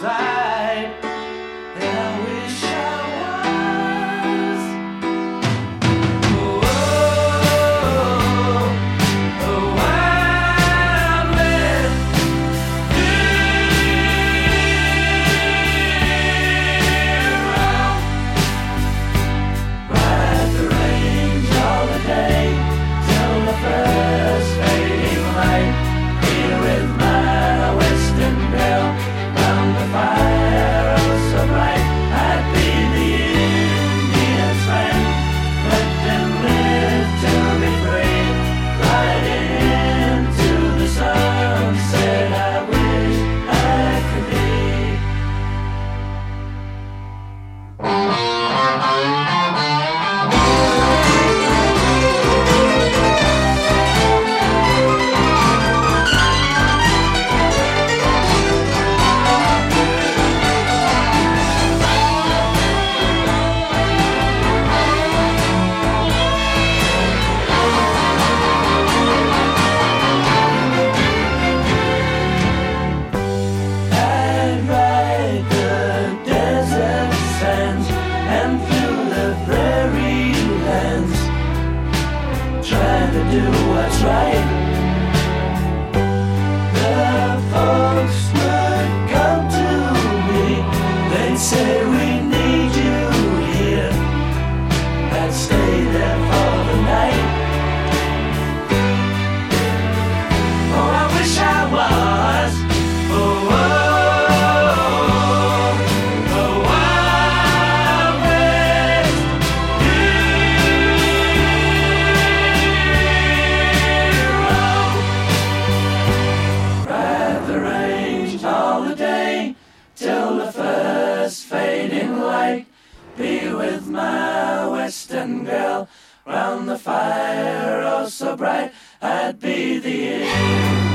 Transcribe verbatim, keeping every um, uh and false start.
side. And I wish I was. Oh, oh, oh, wild west hero. Ride the range all the day till the first fading light. Here with my western girl round the fire, oh so bright. I'd be the Indian's friend, let them live to be free. Riding into the sunset, I wish I could be. I'd ride the desert sands and through the prairie lands, trying to do what's right. The folks would come to me, they'd say we need you here. I'd stay there for the night. Oh, I wish I was. Oh, oh, oh, wild west hero. Ride the range all the day till the first fading light. Be with my western girl round the fire, oh so bright. I'd be the